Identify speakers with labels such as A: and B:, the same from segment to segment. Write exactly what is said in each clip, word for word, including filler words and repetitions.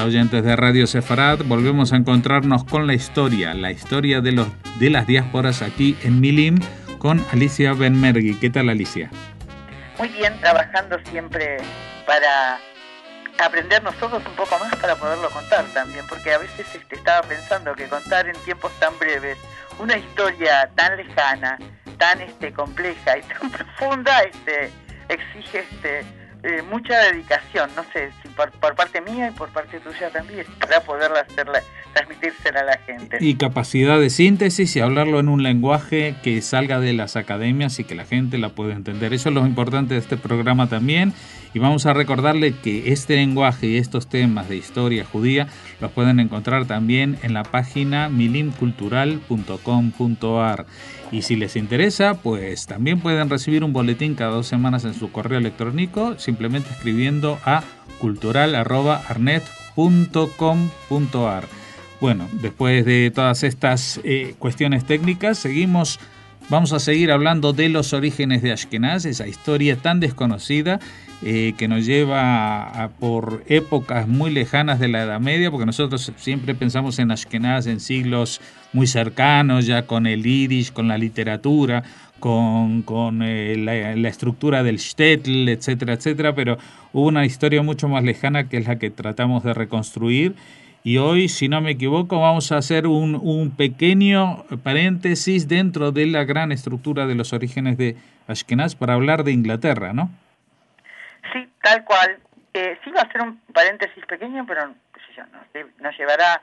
A: oyentes de Radio Sefarad. Volvemos a encontrarnos con la historia, la historia de, los, de las diásporas aquí en Milim con Alicia Benmergui. ¿Qué tal, Alicia?
B: Muy bien, trabajando siempre para aprender nosotros un poco más para poderlo contar también, porque a veces este, estaba pensando que contar en tiempos tan breves una historia tan lejana, tan este, compleja y tan profunda este, exige este, eh, mucha dedicación, no sé, si por, por parte mía y por parte tuya también, para poderla hacerla, transmitírsela a la gente.
A: Y capacidad de síntesis y hablarlo en un lenguaje que salga de las academias y que la gente la pueda entender. Eso es lo importante de este programa también. Y vamos a recordarle que este lenguaje y estos temas de historia judía los pueden encontrar también en la página milim cultural punto com punto ar. Y si les interesa, pues también pueden recibir un boletín cada dos semanas en su correo electrónico, simplemente escribiendo a cultural arroba arnet punto com punto ar. Bueno, después de todas estas eh, cuestiones técnicas, seguimos, vamos a seguir hablando de los orígenes de Ashkenaz, esa historia tan desconocida eh, que nos lleva a, a por épocas muy lejanas de la Edad Media, porque nosotros siempre pensamos en Ashkenaz en siglos muy cercanos, ya con el Yiddish, con la literatura, con, con eh, la, la estructura del shtetl, etcétera, etcétera, pero hubo una historia mucho más lejana que es la que tratamos de reconstruir. Y hoy, si no me equivoco, vamos a hacer un, un pequeño paréntesis dentro de la gran estructura de los orígenes de Ashkenaz para hablar de Inglaterra, ¿no?
B: Sí, tal cual. Eh, sí va a ser un paréntesis pequeño, pero qué sé yo, nos, nos llevará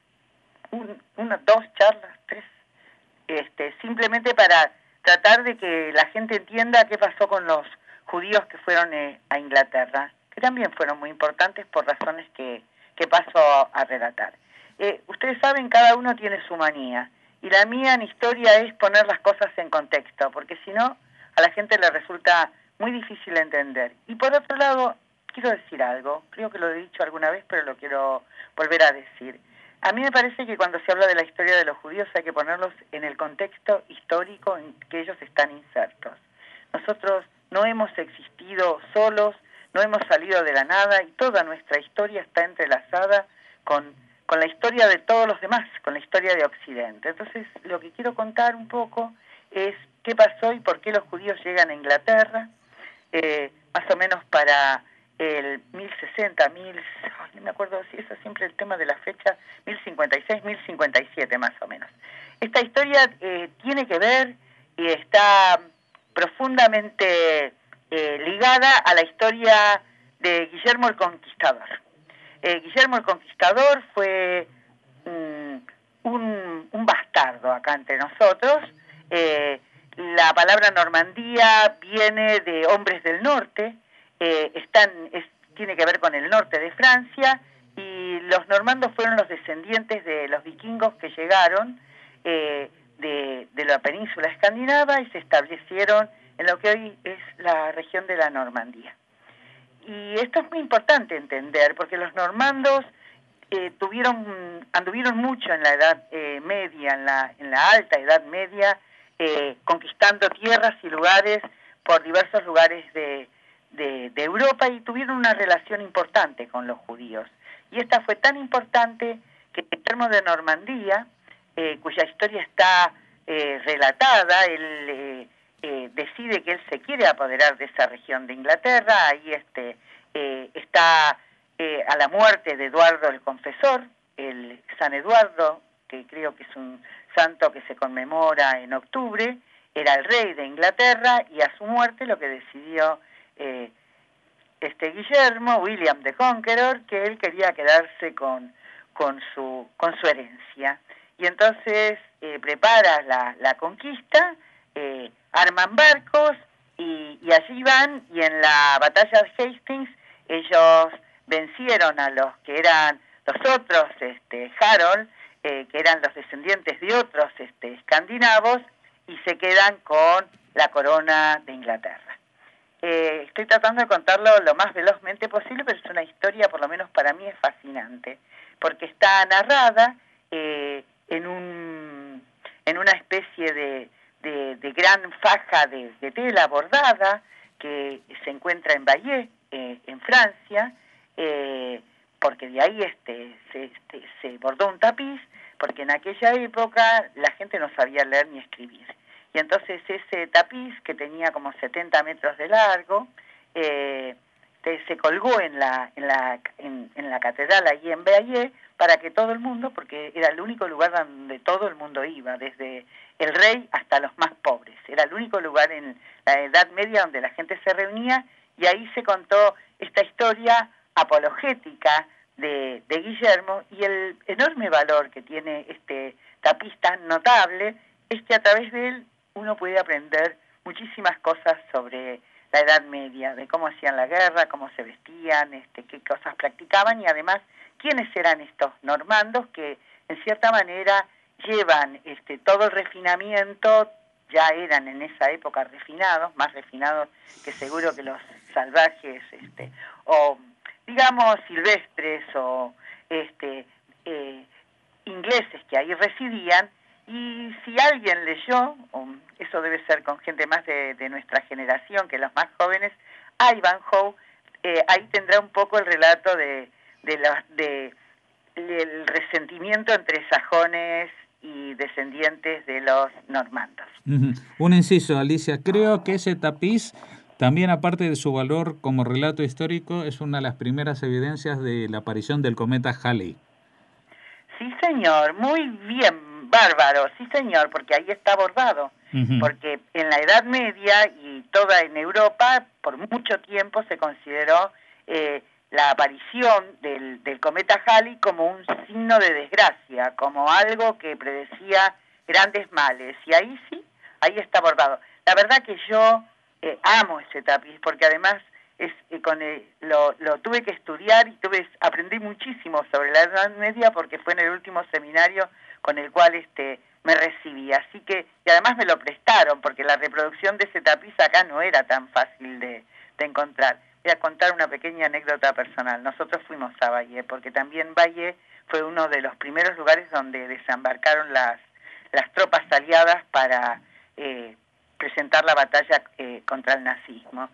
B: un, una, dos charlas, tres, este, simplemente para tratar de que la gente entienda qué pasó con los judíos que fueron eh, a Inglaterra, que también fueron muy importantes por razones que que paso a, a relatar. Eh, ustedes saben, cada uno tiene su manía, y la mía en historia es poner las cosas en contexto, porque si no, a la gente le resulta muy difícil entender. Y por otro lado, quiero decir algo, creo que lo he dicho alguna vez, pero lo quiero volver a decir. A mí me parece que cuando se habla de la historia de los judíos hay que ponerlos en el contexto histórico en que ellos están insertos. Nosotros no hemos existido solos, no hemos salido de la nada y toda nuestra historia está entrelazada con, con la historia de todos los demás, con la historia de Occidente. Entonces, lo que quiero contar un poco es qué pasó y por qué los judíos llegan a Inglaterra, eh, más o menos para el mil sesenta, mil, no me acuerdo si eso es siempre el tema de la fecha, mil cincuenta y seis, mil cincuenta y siete más o menos. Esta historia eh, tiene que ver y está profundamente Eh, ligada a la historia de Guillermo el Conquistador. Eh, Guillermo el Conquistador fue um, un, un bastardo acá entre nosotros. Eh, la palabra Normandía viene de hombres del norte, eh, están, es, tiene que ver con el norte de Francia, y los normandos fueron los descendientes de los vikingos que llegaron eh, de, de la península escandinava y se establecieron en lo que hoy es la región de la Normandía. Y esto es muy importante entender, porque los normandos eh, tuvieron, anduvieron mucho en la Edad eh, Media, en la, en la alta Edad Media, eh, conquistando tierras y lugares por diversos lugares de, de, de Europa, y tuvieron una relación importante con los judíos. Y esta fue tan importante que Guillermo de Normandía, eh, cuya historia está eh, relatada, él eh, Eh, decide que él se quiere apoderar de esa región de Inglaterra. Ahí este, eh, está eh, a la muerte de Eduardo el Confesor, el San Eduardo, que creo que es un santo que se conmemora en octubre, era el rey de Inglaterra, y a su muerte lo que decidió eh, este Guillermo, William the Conqueror, que él quería quedarse con, con, su, con su herencia. Y entonces eh, prepara la, la conquista, eh, arman barcos y, y allí van, y en la batalla de Hastings ellos vencieron a los que eran los otros, este, Harold, eh, que eran los descendientes de otros este, escandinavos, y se quedan con la corona de Inglaterra. Eh, estoy tratando de contarlo lo más velozmente posible, pero es una historia, por lo menos para mí, es fascinante, porque está narrada eh, en, un, en una especie de De, de gran faja de, de tela bordada que se encuentra en Bayeux, eh, en Francia, eh, porque de ahí este se, este, se bordó un tapiz, porque en aquella época la gente no sabía leer ni escribir. Y entonces ese tapiz, que tenía como setenta metros de largo, eh, se colgó en la en la en, en la catedral allí en Bayeux para que todo el mundo, porque era el único lugar donde todo el mundo iba, desde el rey hasta los más pobres. Era el único lugar en la Edad Media donde la gente se reunía, y ahí se contó esta historia apologética de, de Guillermo, y el enorme valor que tiene este tapiz tan notable es que a través de él uno puede aprender muchísimas cosas sobre la Edad Media, de cómo hacían la guerra, cómo se vestían, este, qué cosas practicaban, y además quiénes eran estos normandos que en cierta manera llevan este, todo el refinamiento. Ya eran en esa época refinados, más refinados que seguro que los salvajes, este, o digamos silvestres o este, eh, ingleses que ahí residían. Y si alguien leyó, um, eso debe ser con gente más de, de nuestra generación que los más jóvenes, a Ivanhoe, eh, ahí tendrá un poco el relato de, de, la, de el resentimiento entre sajones y descendientes de los normandos.
A: Uh-huh. Un inciso, Alicia, creo que ese tapiz, también aparte de su valor como relato histórico, es una de las primeras evidencias de la aparición del cometa Halley.
B: Sí, señor, muy bien, bárbaro, sí, señor, porque ahí está bordado. Uh-huh. Porque en la Edad Media y toda en Europa, por mucho tiempo se consideró eh, la aparición del, del cometa Halley como un signo de desgracia, como algo que predecía grandes males. Y ahí sí, ahí está bordado. La verdad que yo eh, amo ese tapiz, porque además es eh, con el, lo, lo tuve que estudiar y tuve aprendí muchísimo sobre la Edad Media, porque fue en el último seminario con el cual este me recibí. Así que, y además me lo prestaron, porque la reproducción de ese tapiz acá no era tan fácil de, de encontrar. Voy a contar una pequeña anécdota personal. Nosotros fuimos a Bayeux, porque también Bayeux fue uno de los primeros lugares donde desembarcaron las, las tropas aliadas para eh, presentar la batalla eh, contra el nazismo.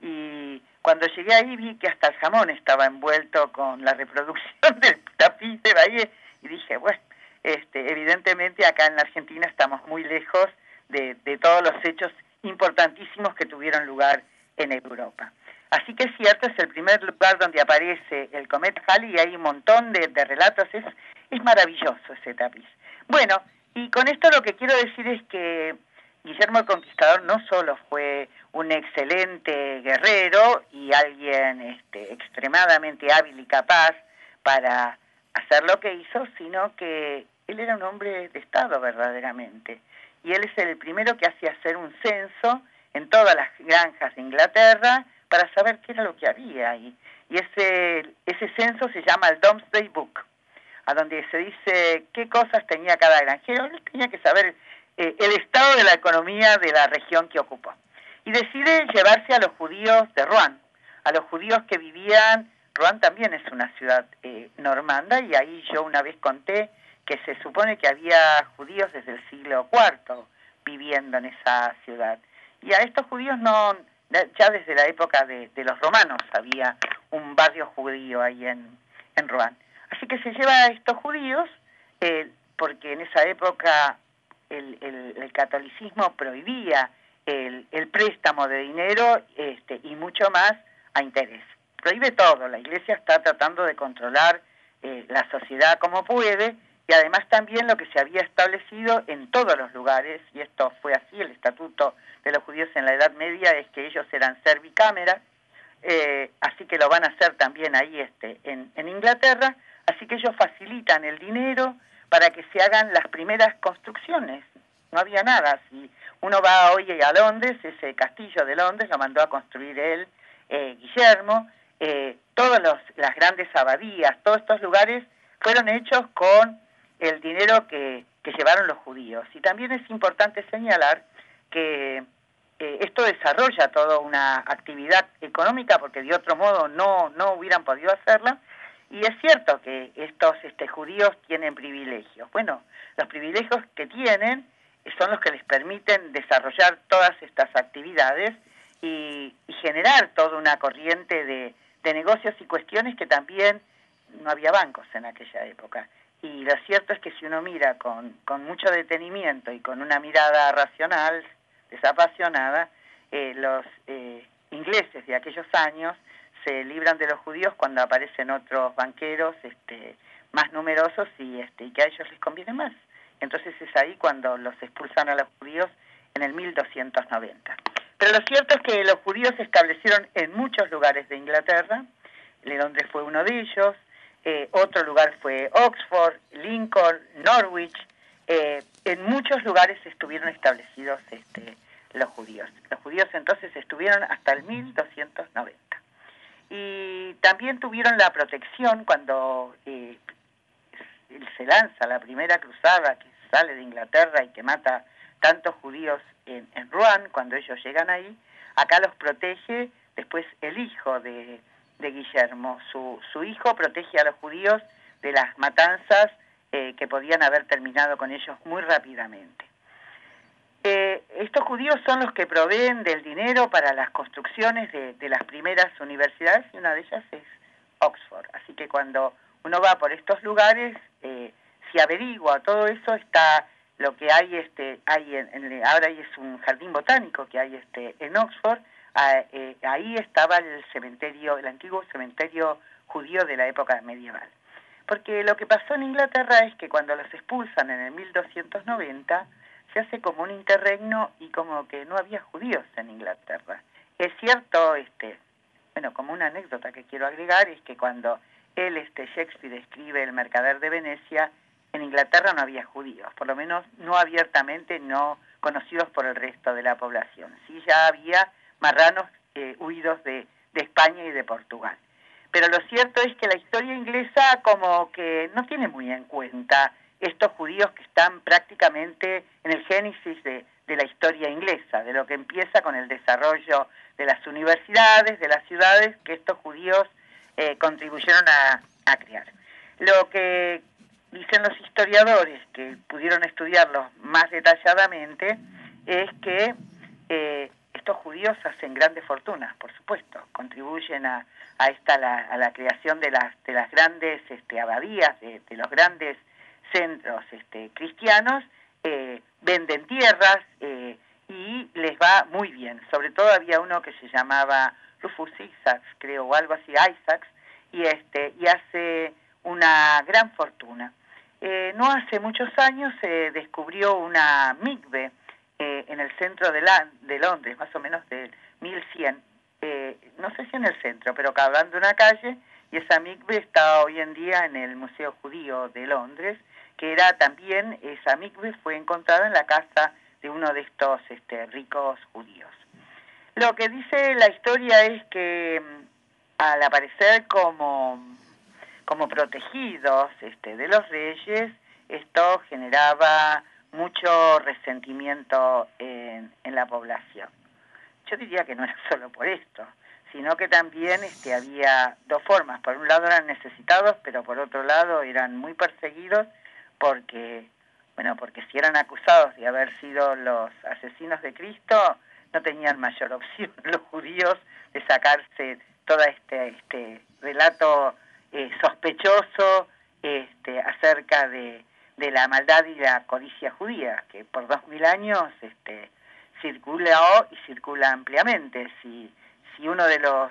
B: Y cuando llegué ahí vi que hasta el jamón estaba envuelto con la reproducción del tapiz de Bayeux, y dije, bueno, este, evidentemente acá en la Argentina estamos muy lejos de, de todos los hechos importantísimos que tuvieron lugar en Europa. Así que es cierto, es el primer lugar donde aparece el cometa Halley y hay un montón de, de relatos, es, es maravilloso ese tapiz. Bueno, y con esto lo que quiero decir es que Guillermo el Conquistador no solo fue un excelente guerrero y alguien este, extremadamente hábil y capaz para hacer lo que hizo, sino que él era un hombre de Estado verdaderamente. Y él es el primero que hace hacer un censo en todas las granjas de Inglaterra para saber qué era lo que había ahí. Y ese, ese censo se llama el Domesday Book, a donde se dice qué cosas tenía cada granjero. Él tenía que saber eh, el estado de la economía de la región que ocupó. Y decide llevarse a los judíos de Rouen, a los judíos que vivían. Rouen también es una ciudad eh, normanda, y ahí yo una vez conté que se supone que había judíos desde el siglo cuarto viviendo en esa ciudad. Y a estos judíos no, ya desde la época de, de los romanos había un barrio judío ahí en, en Rouen. Así que se lleva a estos judíos, eh, porque en esa época el, el, el catolicismo prohibía el, el préstamo de dinero este, y mucho más a interés. Prohíbe todo, la Iglesia está tratando de controlar eh, la sociedad como puede, y además también lo que se había establecido en todos los lugares, y esto fue así, el estatuto de los judíos en la Edad Media es que ellos eran servicámeras, eh, así que lo van a hacer también ahí este, en, en Inglaterra, así que ellos facilitan el dinero para que se hagan las primeras construcciones. No había nada. Si uno va hoy a Londres, ese castillo de Londres lo mandó a construir él, eh, Guillermo, eh, todas los, las grandes abadías, todos estos lugares fueron hechos con el dinero que, que llevaron los judíos. Y también es importante señalar que eh, esto desarrolla toda una actividad económica, porque de otro modo no, no hubieran podido hacerla. Y es cierto que estos este, judíos tienen privilegios. Bueno, los privilegios que tienen son los que les permiten desarrollar todas estas actividades y, y generar toda una corriente de, de negocios y cuestiones que también no había bancos en aquella época. Y lo cierto es que si uno mira con, con mucho detenimiento y con una mirada racional, desapasionada, eh, los eh, ingleses de aquellos años se libran de los judíos cuando aparecen otros banqueros este, más numerosos y, este, y que a ellos les conviene más. Entonces es ahí cuando los expulsan a los judíos en el mil doscientos noventa. Pero lo cierto es que los judíos se establecieron en muchos lugares de Inglaterra. Londres fue uno de ellos. Eh, otro lugar fue Oxford, Lincoln, Norwich. Eh, en muchos lugares estuvieron establecidos este, los judíos. Los judíos entonces estuvieron hasta el mil doscientos noventa. Y también tuvieron la protección cuando eh, se lanza la primera cruzada que sale de Inglaterra y que mata tantos judíos en, en Rouen, cuando ellos llegan ahí. Acá los protege después el hijo de... de Guillermo. Su, su hijo protege a los judíos de las matanzas eh, que podían haber terminado con ellos muy rápidamente. Eh, estos judíos son los que proveen del dinero para las construcciones de, de las primeras universidades, y una de ellas es Oxford. Así que cuando uno va por estos lugares, eh, si averigua todo eso, está lo que hay, este, hay en, en, ahora hay es un jardín botánico que hay este, en Oxford. Ah, eh, ahí estaba el cementerio, el antiguo cementerio judío de la época medieval. Porque lo que pasó en Inglaterra es que cuando los expulsan en el mil doscientos noventa, se hace como un interregno y como que no había judíos en Inglaterra. Es cierto, este, bueno, como una anécdota que quiero agregar, es que cuando él, este, Shakespeare, escribe El mercader de Venecia, en Inglaterra no había judíos, por lo menos no abiertamente, no conocidos por el resto de la población. Sí, ya había marranos eh, huidos de, de España y de Portugal. Pero lo cierto es que la historia inglesa como que no tiene muy en cuenta estos judíos que están prácticamente en el génesis de, de la historia inglesa, de lo que empieza con el desarrollo de las universidades, de las ciudades, que estos judíos eh, contribuyeron a, a crear. Lo que dicen los historiadores, que pudieron estudiarlos más detalladamente, es que eh, estos judíos hacen grandes fortunas, por supuesto, contribuyen a, a esta la, a la creación de las de las grandes este, abadías, de, de los grandes centros este, cristianos, eh, venden tierras eh, y les va muy bien. Sobre todo había uno que se llamaba Rufus Isaacs, creo, o algo así, Isaacs, y este y hace una gran fortuna. Eh, no hace muchos años se descubrió una mikve Eh, en el centro de, la, de Londres, más o menos del mil cien, eh, no sé si en el centro, pero cabalgando una calle, y esa mikve está hoy en día en el Museo Judío de Londres, que era también, esa mikve fue encontrada en la casa de uno de estos este, ricos judíos. Lo que dice la historia es que al aparecer como, como protegidos este, de los reyes, esto generaba mucho resentimiento en, en la población. Yo diría que no era solo por esto, sino que también este, había dos formas. Por un lado eran necesitados, pero por otro lado eran muy perseguidos porque, bueno, porque si eran acusados de haber sido los asesinos de Cristo, no tenían mayor opción los judíos de sacarse todo este, este relato eh, sospechoso este, acerca de de la maldad y la codicia judía, que por dos mil años este, circuló y circula ampliamente. Si, si uno de los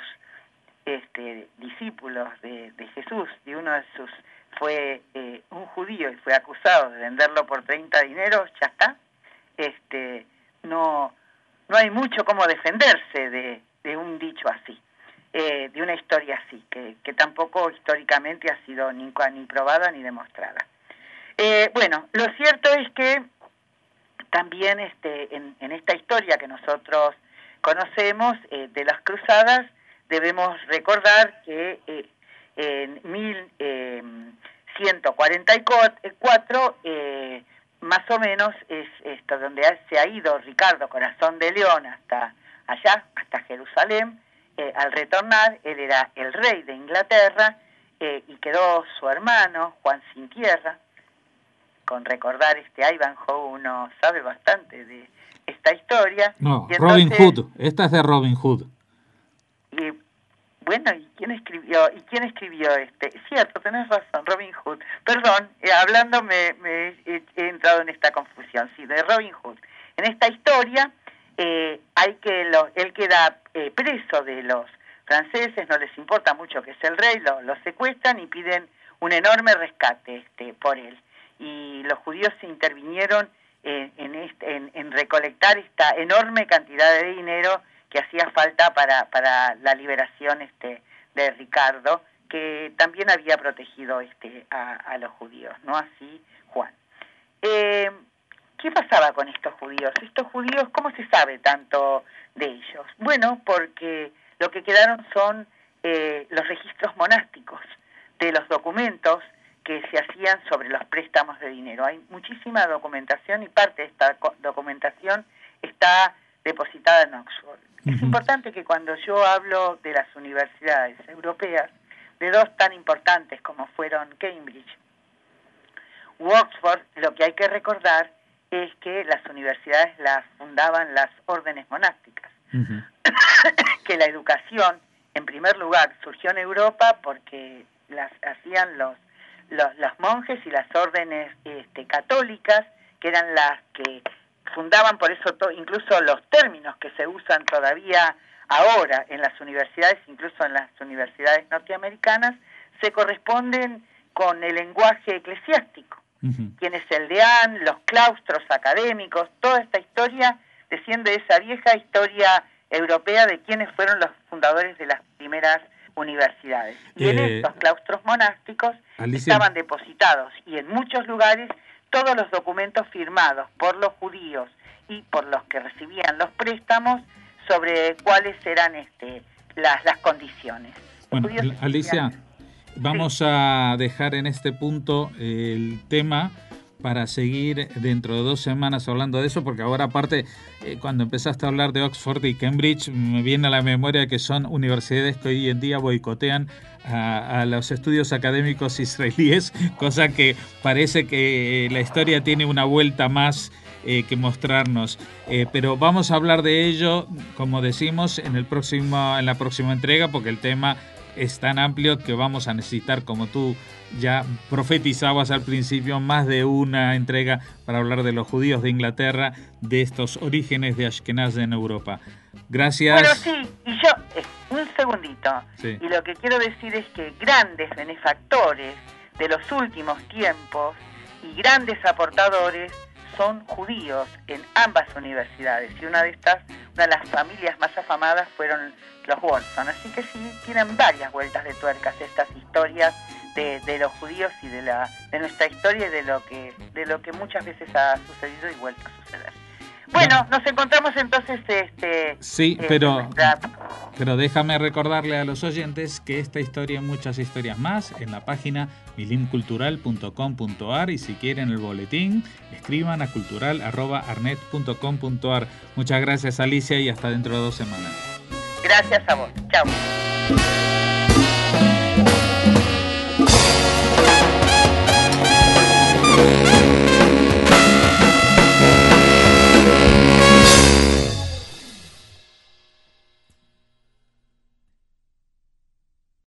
B: este, discípulos de, de Jesús, de uno de sus, fue eh, un judío y fue acusado de venderlo por treinta dineros, ya está. Este, no, no hay mucho como defenderse de, de un dicho así, eh, de una historia así, que, que tampoco históricamente ha sido ni, ni probada ni demostrada. Eh, bueno, lo cierto es que también este, en, en esta historia que nosotros conocemos eh, de las cruzadas, debemos recordar que eh, en mil ciento cuarenta y cuatro, eh, más o menos, es esto donde se ha ido Ricardo Corazón de León hasta allá, hasta Jerusalén. Eh, al retornar, él era el rey de Inglaterra eh, y quedó su hermano, Juan Sin Tierra. Con recordar este Ivanhoe uno sabe bastante de esta historia.
A: No,
B: y entonces,
A: Robin Hood, esta es de Robin Hood.
B: Y Bueno, ¿y quién escribió? ¿Y quién escribió este? Cierto, tenés razón, Robin Hood. Perdón, eh, hablando me, me he, he entrado en esta confusión. Sí, de Robin Hood. En esta historia eh, hay que lo, él queda eh, preso de los franceses, no les importa mucho que es el rey, lo, lo secuestran y piden un enorme rescate este, por él. Y los judíos se intervinieron en, en, este, en, en recolectar esta enorme cantidad de dinero que hacía falta para, para la liberación este, de Ricardo, que también había protegido este, a, a los judíos, ¿no? Así Juan. Eh, ¿Qué pasaba con estos judíos? Estos judíos, ¿cómo se sabe tanto de ellos? Bueno, porque lo que quedaron son eh, los registros monásticos de los documentos que se hacían sobre los préstamos de dinero. Hay muchísima documentación y parte de esta documentación está depositada en Oxford. Uh-huh. Es importante que cuando yo hablo de las universidades europeas, de dos tan importantes como fueron Cambridge u Oxford, lo que hay que recordar es que las universidades las fundaban las órdenes monásticas. Uh-huh. Que la educación, en primer lugar, surgió en Europa porque las hacían los, los, los monjes y las órdenes este, católicas, que eran las que fundaban, por eso to, incluso los términos que se usan todavía ahora en las universidades, incluso en las universidades norteamericanas, se corresponden con el lenguaje eclesiástico. Uh-huh. Quién es el deán, los claustros académicos, toda esta historia desciende de esa vieja historia europea de quiénes fueron los fundadores de las primeras universidades. Y eh, en estos claustros monásticos Alicia, estaban depositados, y en muchos lugares, todos los documentos firmados por los judíos y por los que recibían los préstamos sobre cuáles eran este, las, las condiciones.
A: Bueno, Alicia, decían, vamos sí. a dejar en este punto el tema para seguir dentro de dos semanas hablando de eso, porque ahora aparte, eh, cuando empezaste a hablar de Oxford y Cambridge, me viene a la memoria que son universidades que hoy en día boicotean a, a los estudios académicos israelíes, cosa que parece que la historia tiene una vuelta más eh, que mostrarnos. Eh, pero vamos a hablar de ello, como decimos, en, el próximo, en la próxima entrega, porque el tema es tan amplio que vamos a necesitar, como tú ya profetizabas al principio, más de una entrega para hablar de los judíos de Inglaterra, de estos orígenes de Ashkenaz en Europa. Gracias.
B: Bueno, sí, y yo, eh, un segundito, sí. Y lo que quiero decir es que grandes benefactores de los últimos tiempos y grandes aportadores son judíos en ambas universidades, y una de estas, una de las familias más afamadas fueron los Wolfson, así que sí, tienen varias vueltas de tuercas estas historias de, de los judíos y de la de nuestra historia y de lo que de lo que muchas veces ha sucedido y vuelto a suceder. Bueno, nos encontramos entonces este
A: sí, eh, pero nuestra... pero déjame recordarle a los oyentes que esta historia y muchas historias más en la página milim cultural punto com punto ar, y si quieren el boletín, escriban a cultural arroba arnet punto com punto ar. Muchas gracias, Alicia, y hasta dentro de dos semanas.
B: Gracias a vos. Chao.